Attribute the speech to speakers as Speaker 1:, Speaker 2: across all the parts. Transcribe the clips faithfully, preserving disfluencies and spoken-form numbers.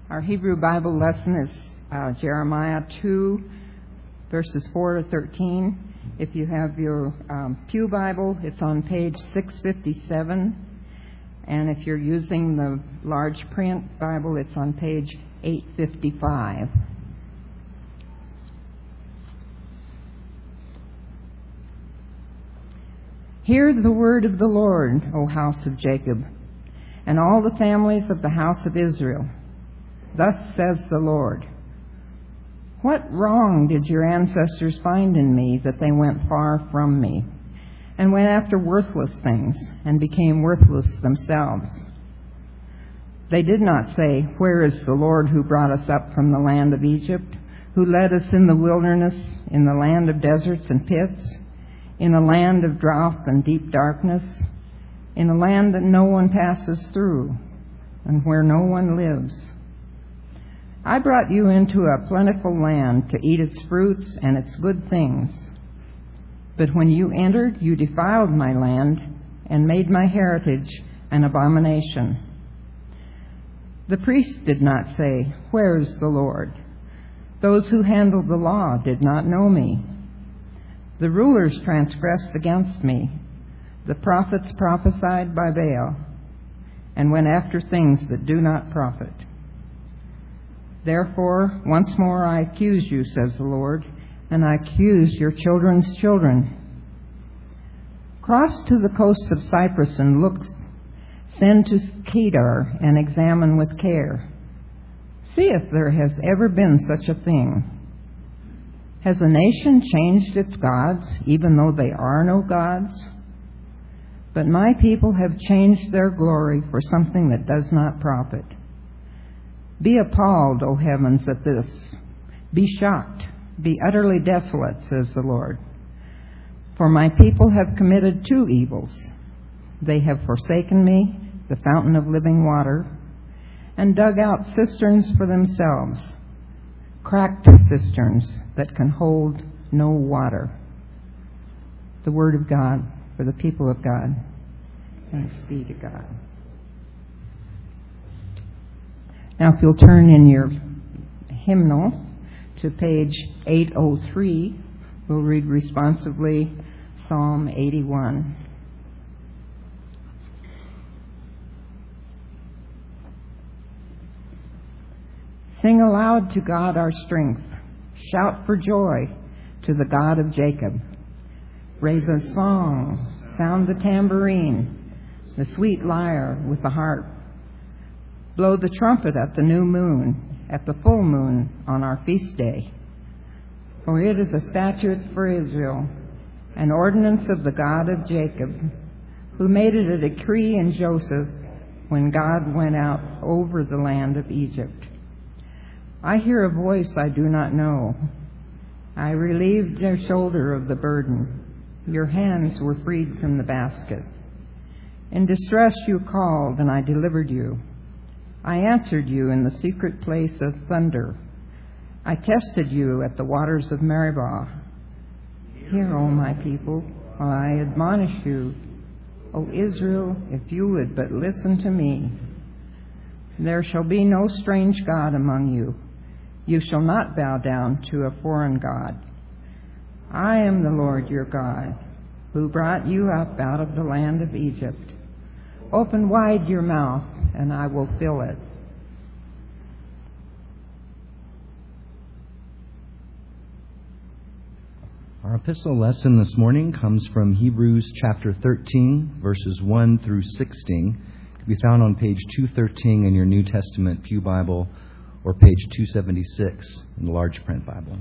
Speaker 1: Our Hebrew Bible lesson is uh, Jeremiah two, verses four to thirteen. If you have your um, Pew Bible, it's on page six fifty-seven. And if you're using the large print Bible, it's on page eight fifty-five. Hear the word of the Lord, O house of Jacob, and all the families of the house of Israel. Thus says the Lord, what wrong did your ancestors find in me that they went far from me, and went after worthless things, and became worthless themselves? They did not say, where is the Lord who brought us up from the land of Egypt, who led us in the wilderness, in the land of deserts and pits, in a land of drought and deep darkness, in a land that no one passes through, and where no one lives? I brought you into a plentiful land to eat its fruits and its good things. But when you entered, you defiled my land and made my heritage an abomination. The priests did not say, where is the Lord? Those who handled the law did not know me. The rulers transgressed against me. The prophets prophesied by Baal, and went after things that do not profit. Therefore, once more I accuse you, says the Lord, and I accuse your children's children. Cross to the coasts of Cyprus and look. Send to Kedar and examine with care. See if there has ever been such a thing. Has a nation changed its gods, even though they are no gods? But my people have changed their glory for something that does not profit. Be appalled, O heavens, at this. Be shocked. Be utterly desolate, says the Lord. For my people have committed two evils. They have forsaken me, the fountain of living water, and dug out cisterns for themselves, cracked cisterns that can hold no water. The word of God for the people of God. Thanks be to God. Now, if you'll turn in your hymnal to page eight oh three, we'll read responsively Psalm eighty-one. Sing aloud to God our strength. Shout for joy to the God of Jacob. Raise a song, sound the tambourine, the sweet lyre with the harp. Blow the trumpet at the new moon, at the full moon on our feast day. For it is a statute for Israel, an ordinance of the God of Jacob, who made it a decree in Joseph when God went out over the land of Egypt. I hear a voice I do not know. I relieved your shoulder of the burden. Your hands were freed from the basket. In distress you called, and I delivered you. I answered you in the secret place of thunder. I tested you at the waters of Meribah. Hear, O my people, while I admonish you. O Israel, if you would but listen to me. There shall be no strange god among you. You shall not bow down to a foreign god. I am the Lord your God, who brought you up out of the land of Egypt. Open wide your mouth, and I will fill it.
Speaker 2: Our epistle lesson this morning comes from Hebrews chapter thirteen, verses one through sixteen. It can be found on page two thirteen in your New Testament Pew Bible, or page two seventy-six in the large print Bible.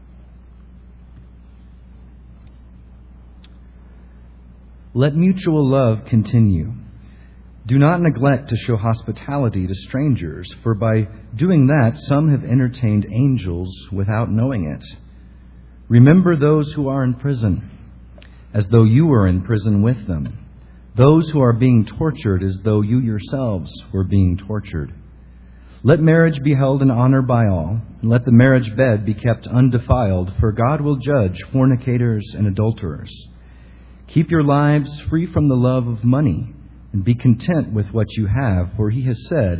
Speaker 2: Let mutual love continue. Do not neglect to show hospitality to strangers, for by doing that some have entertained angels without knowing it. Remember those who are in prison, as though you were in prison with them. Those who are being tortured, as though you yourselves were being tortured. Let marriage be held in honor by all, and let the marriage bed be kept undefiled, for God will judge fornicators and adulterers. Keep your lives free from the love of money, and be content with what you have, for he has said,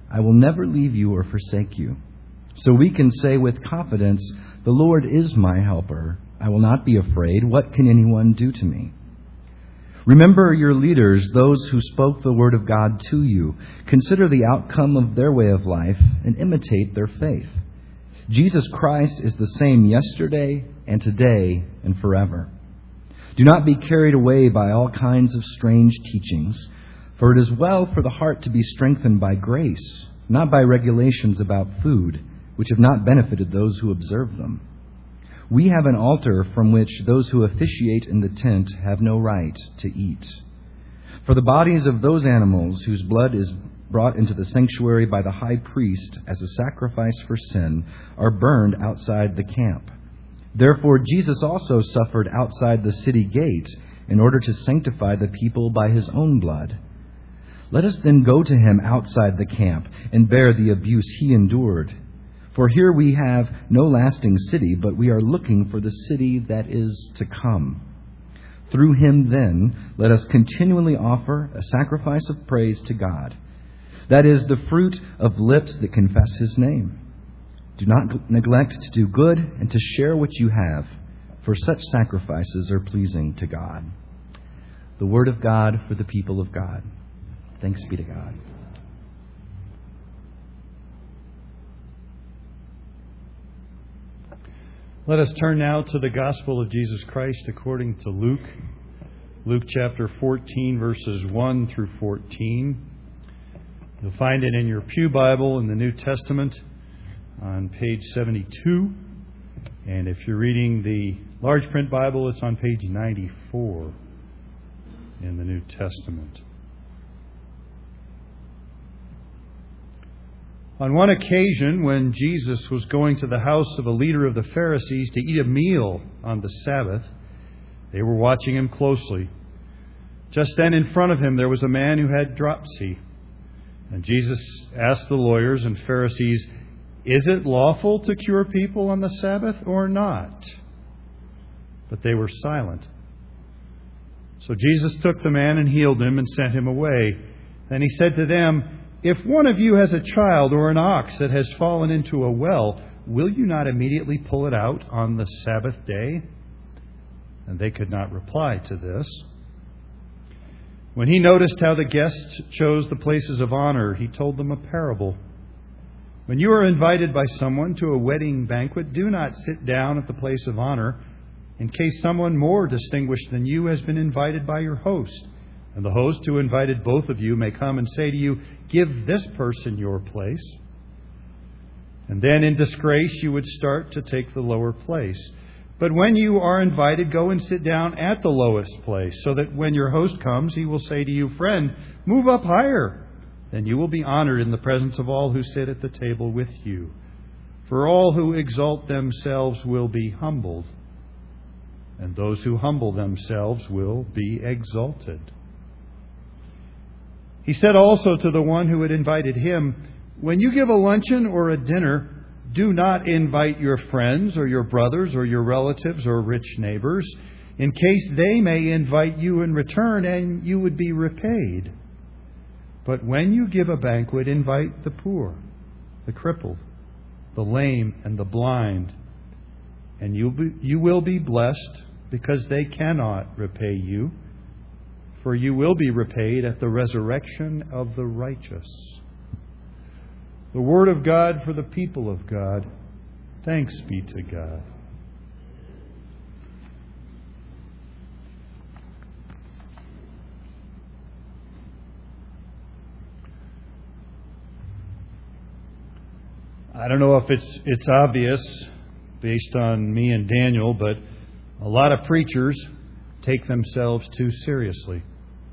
Speaker 2: I will never leave you or forsake you. So we can say with confidence, the Lord is my helper. I will not be afraid. What can anyone do to me? Remember your leaders, those who spoke the word of God to you. Consider the outcome of their way of life and imitate their faith. Jesus Christ is the same yesterday and today and forever. Do not be carried away by all kinds of strange teachings, for it is well for the heart to be strengthened by grace, not by regulations about food, which have not benefited those who observe them. We have an altar from which those who officiate in the tent have no right to eat. For the bodies of those animals whose blood is brought into the sanctuary by the high priest as a sacrifice for sin are burned outside the camp. Therefore Jesus also suffered outside the city gate in order to sanctify the people by his own blood. Let us then go to him outside the camp and bear the abuse he endured. For here we have no lasting city, but we are looking for the city that is to come. Through him, then, let us continually offer a sacrifice of praise to God. That is the fruit of lips that confess his name. Do not neglect to do good and to share what you have, for such sacrifices are pleasing to God. The word of God for the people of God. Thanks be to God.
Speaker 3: Let us turn now to the Gospel of Jesus Christ according to Luke. Luke chapter fourteen, verses one through fourteen. You'll find it in your Pew Bible in the New Testament on page seventy-two. And if you're reading the large print Bible, it's on page ninety-four in the New Testament. On one occasion, when Jesus was going to the house of a leader of the Pharisees to eat a meal on the Sabbath, they were watching him closely. Just then in front of him there was a man who had dropsy. And Jesus asked the lawyers and Pharisees, "Is it lawful to cure people on the Sabbath or not?" But they were silent. So Jesus took the man and healed him and sent him away. Then he said to them, "If one of you has a child or an ox that has fallen into a well, will you not immediately pull it out on the Sabbath day?" And they could not reply to this. When he noticed how the guests chose the places of honor, he told them a parable. "When you are invited by someone to a wedding banquet, do not sit down at the place of honor, in case someone more distinguished than you has been invited by your host. And the host who invited both of you may come and say to you, 'Give this person your place.' And then in disgrace you would start to take the lower place. But when you are invited, go and sit down at the lowest place, so that when your host comes, he will say to you, 'Friend, move up higher.' Then you will be honored in the presence of all who sit at the table with you. For all who exalt themselves will be humbled, and those who humble themselves will be exalted." He said also to the one who had invited him, "When you give a luncheon or a dinner, do not invite your friends or your brothers or your relatives or rich neighbors, in case they may invite you in return and you would be repaid. But when you give a banquet, invite the poor, the crippled, the lame, and the blind, and you be, you will be blessed, because they cannot repay you, for you will be repaid at the resurrection of the righteous." The word of God for the people of God. Thanks be to God. I don't know if it's it's obvious based on me and Daniel, but a lot of preachers take themselves too seriously.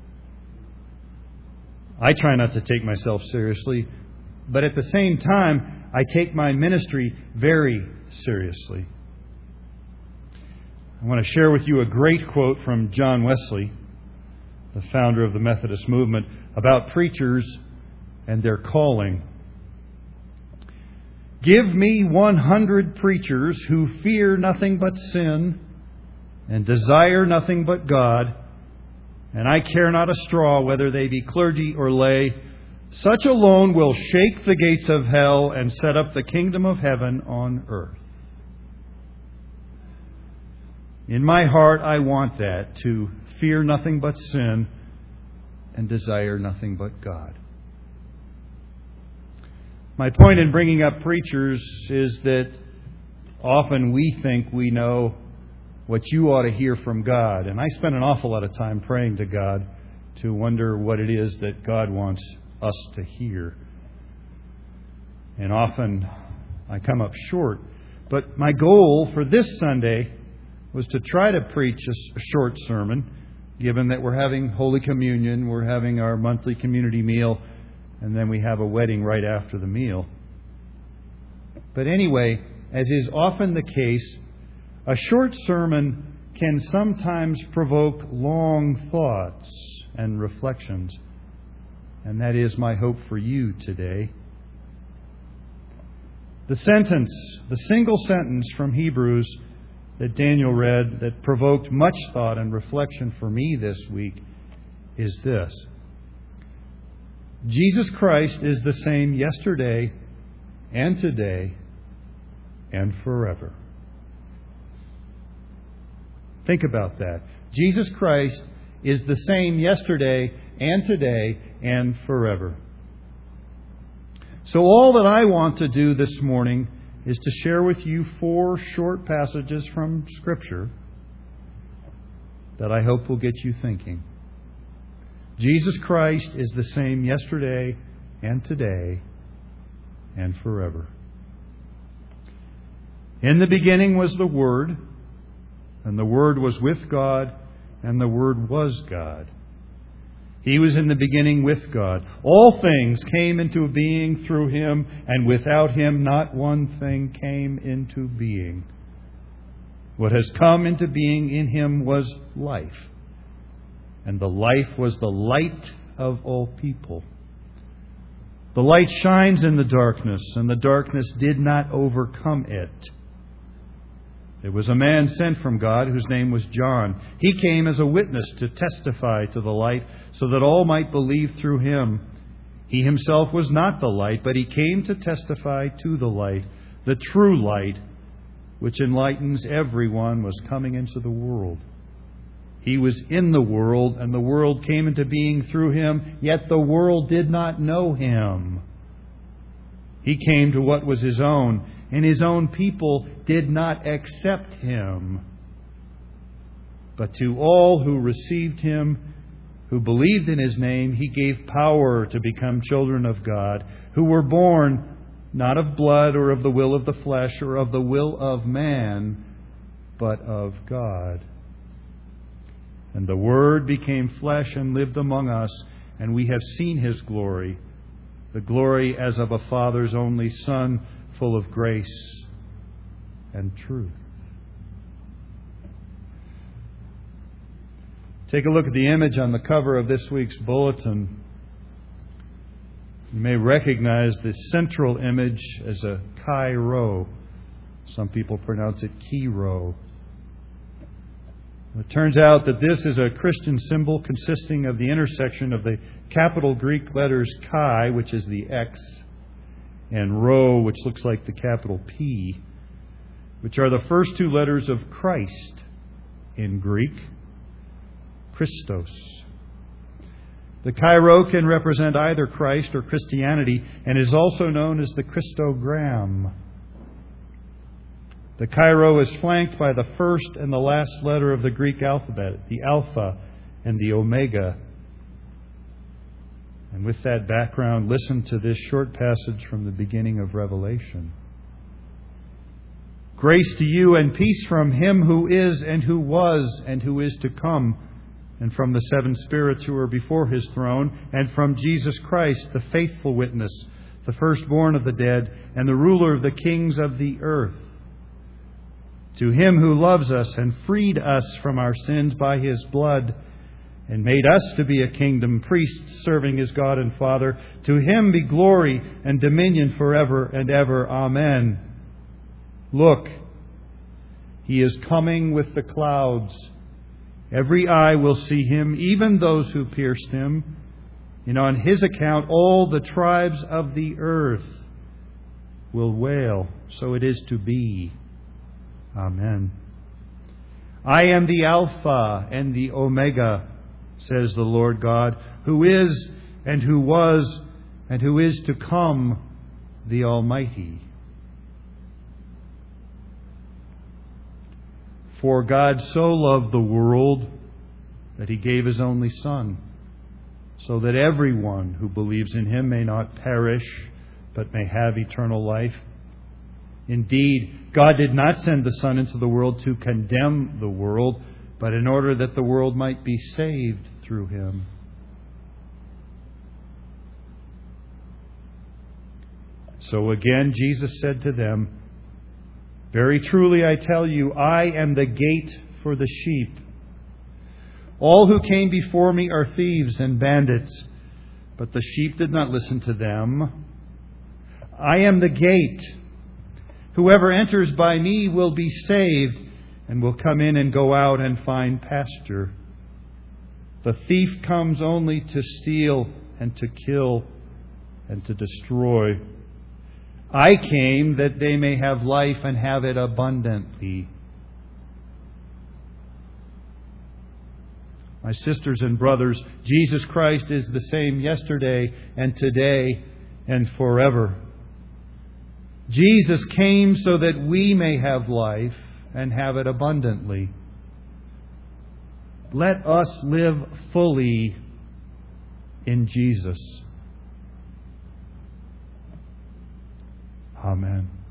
Speaker 3: I try not to take myself seriously, but at the same time, I take my ministry very seriously. I want to share with you a great quote from John Wesley, the founder of the Methodist movement, about preachers and their calling. "Give me one hundred preachers who fear nothing but sin and desire nothing but God, and I care not a straw whether they be clergy or lay, Such alone will shake the gates of hell and set up the kingdom of heaven on earth. In my heart, I want that, to fear nothing but sin and desire nothing but God. My point in bringing up preachers is that often we think we know what you ought to hear from God. And I spend an awful lot of time praying to God to wonder what it is that God wants us to hear. And often I come up short. But my goal for this Sunday was to try to preach a short sermon, given that we're having Holy Communion, we're having our monthly community meal, and then we have a wedding right after the meal. But anyway, as is often the case, a short sermon can sometimes provoke long thoughts and reflections. And that is my hope for you today. The sentence, the single sentence from Hebrews that Daniel read that provoked much thought and reflection for me this week is this: Jesus Christ is the same yesterday and today and forever. Think about that. Jesus Christ is the same yesterday and today and forever. So all that I want to do this morning is to share with you four short passages from Scripture that I hope will get you thinking. Jesus Christ is the same yesterday and today and forever. In the beginning was the Word, and the Word was with God, and the Word was God. He was in the beginning with God. All things came into being through Him, and without Him not one thing came into being. What has come into being in Him was life, and the life was the light of all people. The light shines in the darkness, and the darkness did not overcome it. There was a man sent from God whose name was John. He came as a witness to testify to the light, so that all might believe through him. He himself was not the light, but he came to testify to the light. The true light, which enlightens everyone, was coming into the world. He was in the world, and the world came into being through him, yet the world did not know him. He came to what was his own, and his own people did not accept him. But to all who received him, who believed in his name, he gave power to become children of God, who were born not of blood or of the will of the flesh or of the will of man, but of God. And the Word became flesh and lived among us, and we have seen his glory, the glory as of a Father's only Son, full of grace and truth. Take a look at the image on the cover of this week's bulletin. You may recognize the central image as a Chi Rho. Some people pronounce it Chi Rho. It turns out that this is a Christian symbol consisting of the intersection of the capital Greek letters Chi, which is the X, and Rho, which looks like the capital P, which are the first two letters of Christ in Greek, Christos. The Chi Rho can represent either Christ or Christianity and is also known as the Christogram. The Chi Rho is flanked by the first and the last letter of the Greek alphabet, the Alpha and the Omega. And with that background, listen to this short passage from the beginning of Revelation. Grace to you and peace from Him who is and who was and who is to come, and from the seven spirits who are before His throne, and from Jesus Christ, the faithful witness, the firstborn of the dead, and the ruler of the kings of the earth. To Him who loves us and freed us from our sins by His blood, and made us to be a kingdom, priests serving His God and Father, to Him be glory and dominion forever and ever. Amen. Look, He is coming with the clouds. Every eye will see Him, even those who pierced Him, And on His account all the tribes of the earth will wail. So it is to be. Amen. I am the Alpha and the Omega, says the Lord God, who is and who was and who is to come, the Almighty. For God so loved the world that He gave His only Son, so that everyone who believes in Him may not perish, but may have eternal life. Indeed, God did not send the Son into the world to condemn the world, but in order that the world might be saved through Him. So again, Jesus said to them, "Very truly I tell you, I am the gate for the sheep. All who came before me are thieves and bandits, but the sheep did not listen to them. I am the gate. Whoever enters by me will be saved and will come in and go out and find pasture. The thief comes only to steal and to kill and to destroy. I came that they may have life and have it abundantly." My sisters and brothers, Jesus Christ is the same yesterday and today and forever. Jesus came so that we may have life and have it abundantly. Let us live fully in Jesus. Amen.